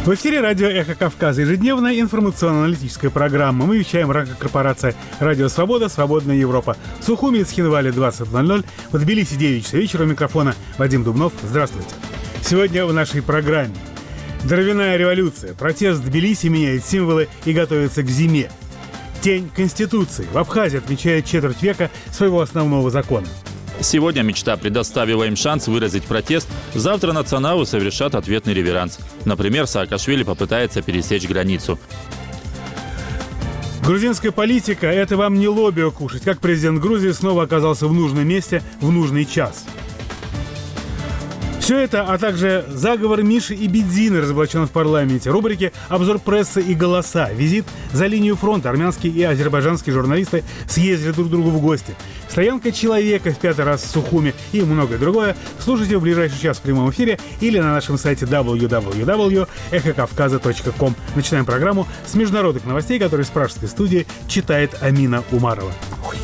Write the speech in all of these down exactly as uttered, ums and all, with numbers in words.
В эфире радио «Эхо Кавказа», ежедневная информационно-аналитическая программа. Мы вещаем в рамках корпорации «Радио Свобода», «Свободная Европа». В Сухуми и Цхинвале двадцать ноль ноль, в Тбилиси девять часов вечера. У микрофона Вадим Дубнов. Здравствуйте. Сегодня в нашей программе дровяная революция. Протест в Тбилиси меняет символы и готовится к зиме. Тень Конституции. В Абхазии отмечает четверть века своего основного закона. Сегодня мечта предоставила им шанс выразить протест. Завтра националы совершат ответный реверанс. Например, Саакашвили попытается пересечь границу. Грузинская политика – это вам не лобио кушать. Как президент Грузии снова оказался в нужном месте в нужный час. Все это, а также заговор Миши и Бедзины, разоблачен в парламенте. Рубрики «Обзор прессы и голоса». Визит за линию фронта. Армянские и азербайджанские журналисты съездили друг к другу в гости. Стоянка человека в пятый раз в Сухуми и многое другое. Слушайте в ближайший час в прямом эфире или на нашем сайте дабл ю дабл ю дабл ю точка эхо кавказа точка ком. Начинаем программу с международных новостей, которые с пражской студии читает Амина Умарова.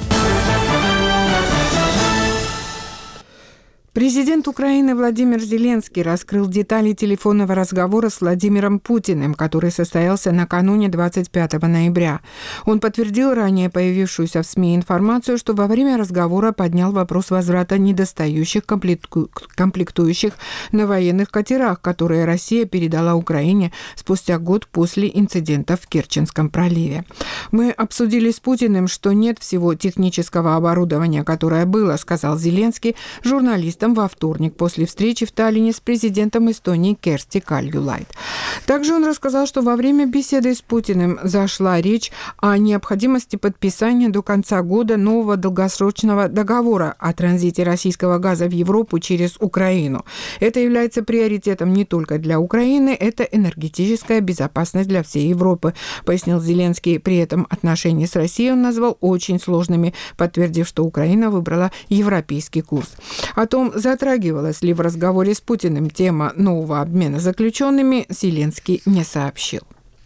Президент Украины Владимир Зеленский раскрыл детали телефонного разговора с Владимиром Путиным, который состоялся накануне двадцать пятого ноября. Он подтвердил ранее появившуюся в СМИ информацию, что во время разговора поднял вопрос возврата недостающих комплекту... комплектующих на военных катерах, которые Россия передала Украине спустя год после инцидента в Керченском проливе. «Мы обсудили с Путиным, что нет всего технического оборудования, которое было», сказал Зеленский журналистам во вторник после встречи в Таллине с президентом Эстонии Керсти Кальюлайд. Также он рассказал, что во время беседы с Путиным зашла речь о необходимости подписания до конца года нового долгосрочного договора о транзите российского газа в Европу через Украину. Это является приоритетом не только для Украины, это энергетическая безопасность для всей Европы, пояснил Зеленский. При этом отношения с Россией он назвал очень сложными, подтвердив, что Украина выбрала европейский курс. О том, затрагивалась ли в разговоре с Путиным тема нового обмена заключенными, Зеленский не сообщил.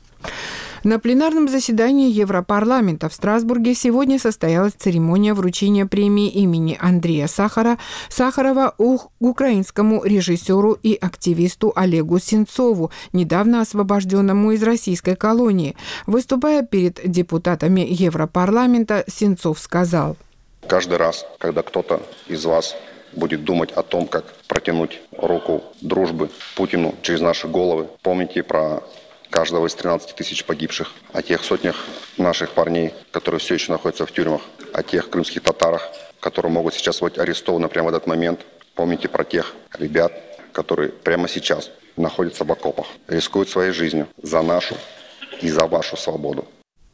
На пленарном заседании Европарламента в Страсбурге сегодня состоялась церемония вручения премии имени Андрея Сахара, Сахарова украинскому режиссеру и активисту Олегу Сенцову, недавно освобожденному из российской колонии. Выступая перед депутатами Европарламента, Сенцов сказал: «Каждый раз, когда кто-то из вас будет думать о том, как протянуть руку дружбы Путину через наши головы, помните про каждого из тринадцати тысяч погибших, о тех сотнях наших парней, которые все еще находятся в тюрьмах, о тех крымских татарах, которые могут сейчас быть арестованы прямо в этот момент. Помните про тех ребят, которые прямо сейчас находятся в окопах, рискуют своей жизнью за нашу и за вашу свободу».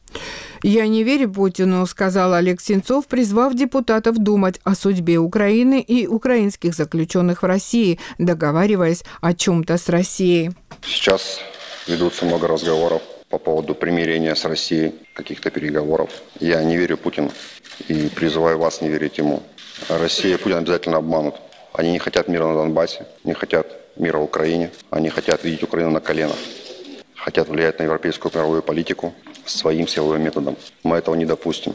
«Я не верю Путину», сказал Олег Сенцов, призвав депутатов думать о судьбе Украины и украинских заключенных в России, договариваясь о чем-то с Россией. Сейчас ведутся много разговоров по поводу примирения с Россией, каких-то переговоров. Я не верю Путину и призываю вас не верить ему. Россия и Путин обязательно обманут. Они не хотят мира на Донбассе, не хотят мира в Украине. Они хотят видеть Украину на коленах. Хотят влиять на европейскую мировую политику своим силовым методом. Мы этого не допустим.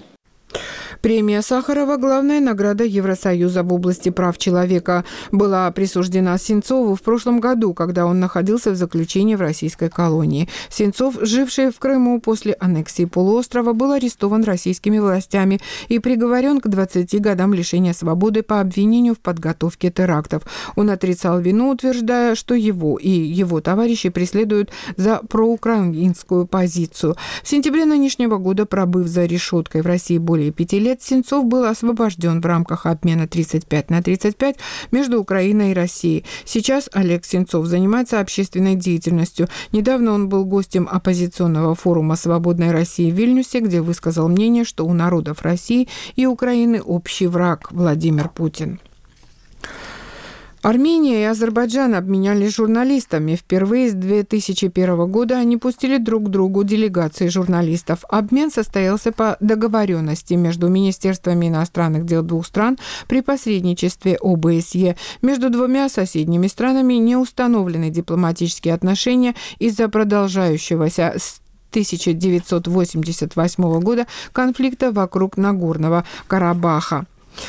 Премия Сахарова, главная награда Евросоюза в области прав человека, была присуждена Сенцову в прошлом году, когда он находился в заключении в российской колонии. Сенцов, живший в Крыму после аннексии полуострова, был арестован российскими властями и приговорен к двадцати годам лишения свободы по обвинению в подготовке терактов. Он отрицал вину, утверждая, что его и его товарищи преследуют за проукраинскую позицию. В сентябре нынешнего года, пробыв за решеткой в России более пяти лет, Сенцов был освобожден в рамках обмена тридцать пять на тридцать пять между Украиной и Россией. Сейчас Олег Сенцов занимается общественной деятельностью. Недавно он был гостем оппозиционного форума «Свободной России» в Вильнюсе, где высказал мнение, что у народов России и Украины общий враг – Владимир Путин. Армения и Азербайджан обменялись журналистами. Впервые с две тысячи первого года они пустили друг к другу делегации журналистов. Обмен состоялся по договоренности между Министерствами иностранных дел двух стран при посредничестве О Бэ С Е. Между двумя соседними странами не установлены дипломатические отношения из-за продолжающегося с тысяча девятьсот восемьдесят восьмого года конфликта вокруг Нагорного Карабаха.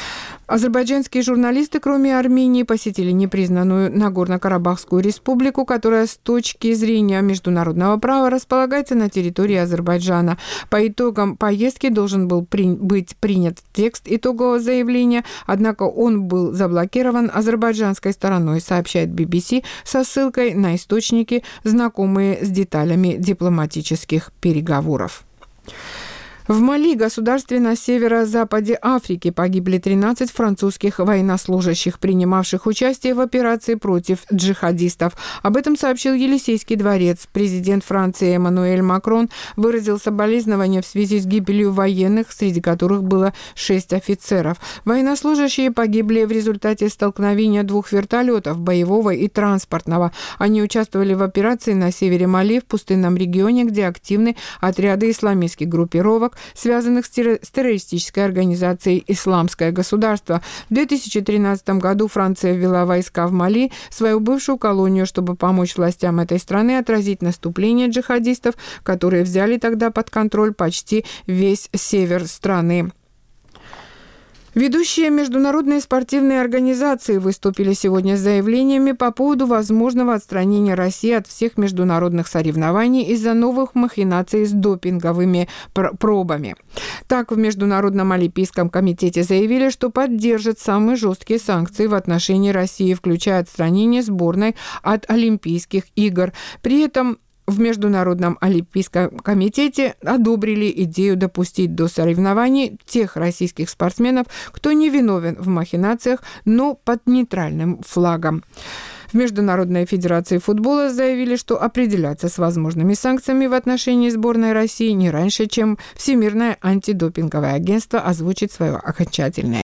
Азербайджанские журналисты, кроме Армении, посетили непризнанную Нагорно-Карабахскую республику, которая с точки зрения международного права располагается на территории Азербайджана. По итогам поездки должен был при... быть принят текст итогового заявления, однако он был заблокирован азербайджанской стороной, сообщает би би си со ссылкой на источники, знакомые с деталями дипломатических переговоров. В Мали, государстве на северо-западе Африки, погибли тринадцать французских военнослужащих, принимавших участие в операции против джихадистов. Об этом сообщил Елисейский дворец. Президент Франции Эммануэль Макрон выразил соболезнования в связи с гибелью военных, среди которых было шесть офицеров. Военнослужащие погибли в результате столкновения двух вертолетов, боевого и транспортного. Они участвовали в операции на севере Мали, в пустынном регионе, где активны отряды исламистских группировок, связанных с террористической организацией «Исламское государство». В две тысячи тринадцатом году Франция ввела войска в Мали, свою бывшую колонию, чтобы помочь властям этой страны отразить наступление джихадистов, которые взяли тогда под контроль почти весь север страны. Ведущие международные спортивные организации выступили сегодня с заявлениями по поводу возможного отстранения России от всех международных соревнований из-за новых махинаций с допинговыми пр- пробами. Так, в Международном олимпийском комитете заявили, что поддержат самые жесткие санкции в отношении России, включая отстранение сборной от Олимпийских игр. При этом в Международном олимпийском комитете одобрили идею допустить до соревнований тех российских спортсменов, кто не виновен в махинациях, но под нейтральным флагом. В Международной федерации футбола заявили, что определяться с возможными санкциями в отношении сборной России не раньше, чем Всемирное антидопинговое агентство озвучит свое окончательное